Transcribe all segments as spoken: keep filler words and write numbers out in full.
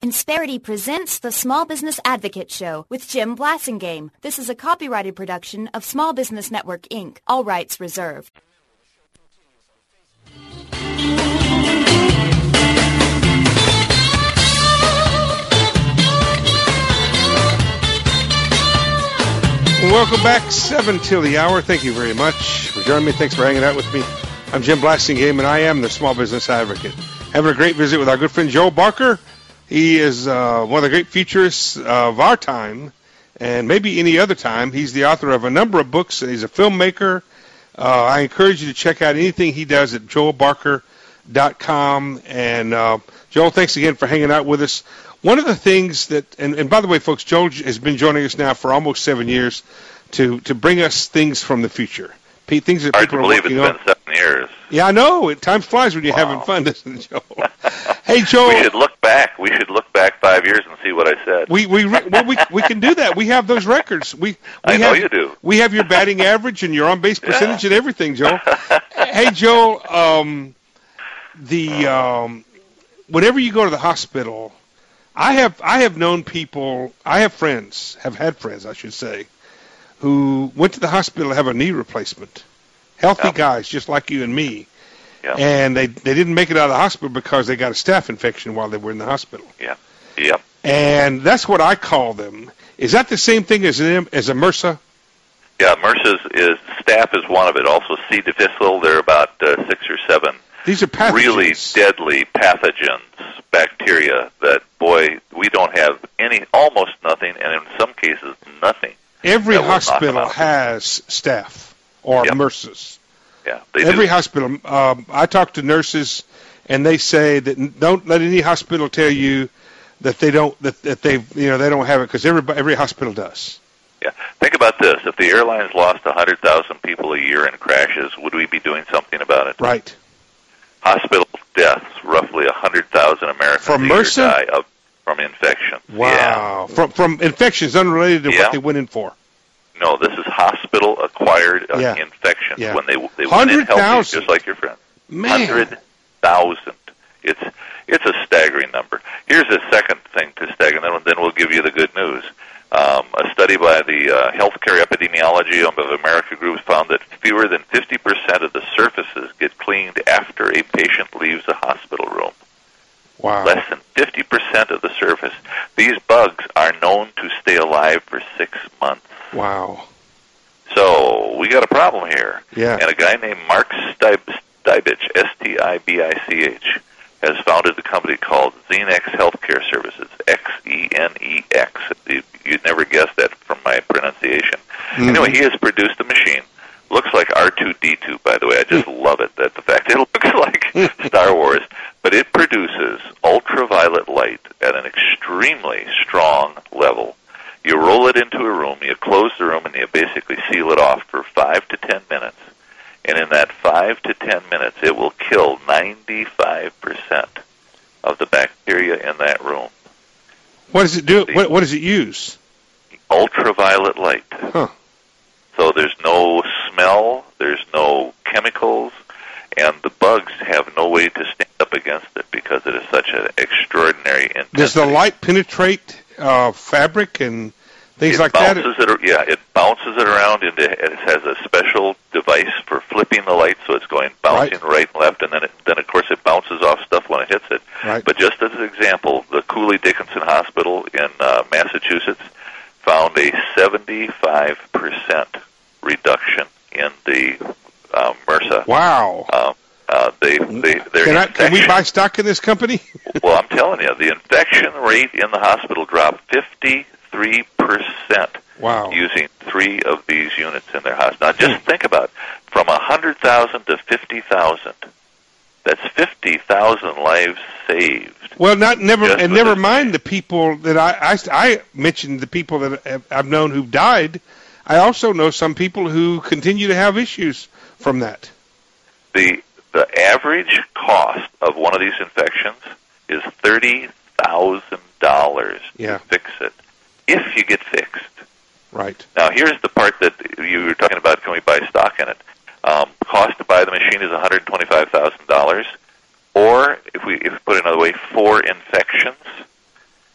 Insperity presents the Small Business Advocate Show with Jim Blasingame. This is a copyrighted production of Small Business Network, Incorporated. All rights reserved. Welcome back, seven till the hour. Thank you very much for joining me. Thanks for hanging out with me. I'm Jim Blasingame, and I am the Small Business Advocate. Having a great visit with our good friend Joel Barker. He is uh, one of the great futurists of our time, and maybe any other time. He's the author of a number of books, and he's a filmmaker. Uh, I encourage you to check out anything he does at joel barker dot com. And uh, Joel, thanks again for hanging out with us. One of the things that, and, and by the way, folks, Joel has been joining us now for almost seven years to, to bring us things from the future. Things that Hard people to are believe working it's on. been seven years. Yeah, I know. It, time flies when you're Wow. having fun, doesn't it, Joel? Hey, Joel. We should look back. We should look back five years and see what I said. We we well, we we can do that. We have those records. We, we I know have, you do. We have your batting average and your on base percentage Yeah. and everything, Joel. Hey, Joel. Um, the um, whenever you go to the hospital, I have I have known people. I have friends. Have had friends, I should say, who went to the hospital to have a knee replacement. Healthy Yeah. guys, just like you and me. Yeah. And they they didn't make it out of the hospital because they got a staph infection while they were in the hospital. Yeah. Yep. And that's what I call them. Is that the same thing as an as a MRSA? Yeah, MRSA is, staph is one of it. Also C. difficile. There are about uh, six or seven These are pathogens. really deadly pathogens, bacteria that, boy, we don't have any, almost nothing, and in some cases, nothing. Every that will knock them hospital out. has staph or Yep. MRSAs. Yeah, they Every do. hospital. Um, I talk to nurses, and they say that n- don't let any hospital tell you that they don't that, that they you know they don't have it, because every every hospital does. Yeah. Think about this. If the airlines lost one hundred thousand people a year in crashes, would we be doing something about it? Right. Hospital deaths, roughly one hundred thousand Americans From a year MRSA? die of, from infection. Wow. From from infections unrelated to Yeah. what they went in for. Yeah. No, this is hospital-acquired uh, Yeah. infections Yeah. when they they went in healthy, one hundred thousand. just like your friend. Man. one hundred thousand. It's it's a staggering number. Here's a second thing to stagger, and then, then we'll give you the good news. Um, a study by the uh, Healthcare Epidemiology of America group found that fewer than fifty percent of the surfaces get cleaned after a patient leaves a hospital room. Wow. Less than fifty percent of the surface. These bugs are known to stay alive for six months. Wow. So we got a problem here. Yeah. And a guy named Mark Stib- Stibich, S T I B I C H, has founded a company called Xenex Healthcare Services, X E N E X. You'd never guess that from my pronunciation. Mm-hmm. Anyway, he has produced a machine. Looks like R two D two, by the way. I just love it, that the fact it looks like Star Wars. But it produces ultraviolet light at an extremely strong level. You roll it into a room, you close the room, and you basically seal it off for five to ten minutes. And in that five to ten minutes, it will kill ninety-five percent of the bacteria in that room. What does it do? What, what does it use? Ultraviolet light. Huh. So there's no smell, there's no chemicals, and the bugs have no way to stand up against it because it is such an extraordinary intensity. Does the light penetrate uh, fabric and things it like that? bounces it, yeah, it bounces it around into. It has a special device for flipping the light, so it's going bouncing right, right and left, and then, it, then of course, it bounces off stuff when it hits it. Right. But just as an example, the Cooley Dickinson Hospital in uh, Massachusetts found a seventy-five percent reduction in the uh, MRSA. Wow. Um, uh, they, they, their can, I, can we infection- buy stock in this company? Well, I'm telling you, the infection rate in the hospital dropped fifty-three percent Wow. using three of these units in their hospital. Now, just think about it. From one hundred thousand to fifty thousand. That's fifty thousand lives saved. Well, not never, Just and with never this mind the people that I, I, I mentioned the people that I've- I've known who've died. I also know some people who continue to have issues from that. The the average cost of one of these infections is thirty thousand dollars Yeah. to fix it, if you get fixed. Right. Now, here's the part that you were talking about, can we buy stock in it? Um, cost to buy the machine is one hundred twenty-five thousand dollars, or if we if we put it another way, four infections,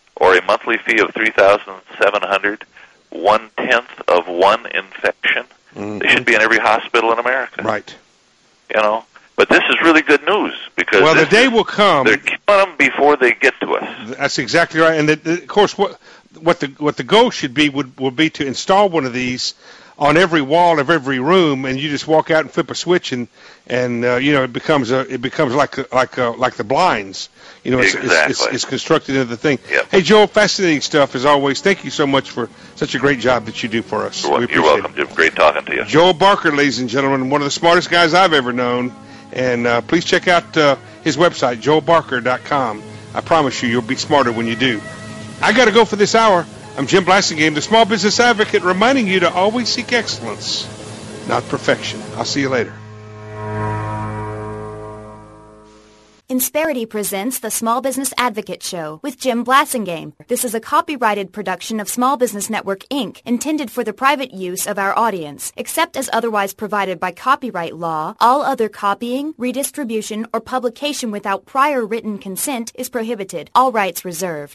monthly fee of three thousand seven hundred dollars, one-tenth of one infection. Mm-hmm. They should be in every hospital in America. Right. You know? But this is really good news because well, the day will come. They're killing them before they get to us. That's exactly right. And the, the, of course, what what the what the goal should be would would be to install one of these on every wall of every room, and you just walk out and flip a switch, and and uh, you know it becomes a it becomes like a, like a, like the blinds. You know, it's, exactly. it's, it's, it's constructed into the thing. Yep. Hey, Joel, fascinating stuff as always. Thank you so much for such a great job that you do for us. You're, we you're welcome, it. Jim. Great talking to you. Joel Barker, ladies and gentlemen, one of the smartest guys I've ever known. And uh, please check out uh, his website, joel barker dot com. I promise you, you'll be smarter when you do. I got to go for this hour. I'm Jim Blasingame, the Small Business Advocate, reminding you to always seek excellence, not perfection. I'll see you later. Insperity presents the Small Business Advocate Show with Jim Blasingame. This is a copyrighted production of Small Business Network, Incorporated, intended for the private use of our audience. Except as otherwise provided by copyright law, all other copying, redistribution, or publication without prior written consent is prohibited. All rights reserved.